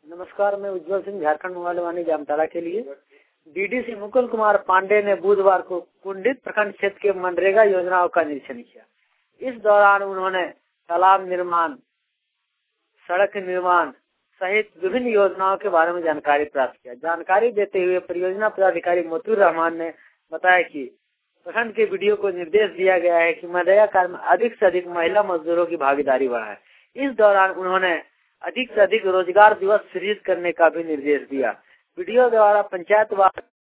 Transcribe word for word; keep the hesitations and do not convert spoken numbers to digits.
नमस्कार, मैं उज्जवल सिंह, झारखंड मोबाइल वाणी जामताड़ा के लिए। डीडीसी मुकुल कुमार पांडे ने बुधवार को कुंडित प्रखंड क्षेत्र के मनरेगा योजनाओं का निरीक्षण किया। इस दौरान उन्होंने तालाब निर्माण, सड़क निर्माण सहित विभिन्न योजनाओं के बारे में जानकारी प्राप्त किया। जानकारी देते हुए परियोजना पदाधिकारी मोतूर रहमान ने बताया कि प्रखंड के वीडियो को निर्देश दिया गया है कि मनरेगा कार्य में अधिक से अधिक महिला मजदूरों की भागीदारी बढ़ाए। इस दौरान उन्होंने अधिक से अधिक रोजगार दिवस सृजित करने का भी निर्देश दिया। वीडियो द्वारा पंचायतवार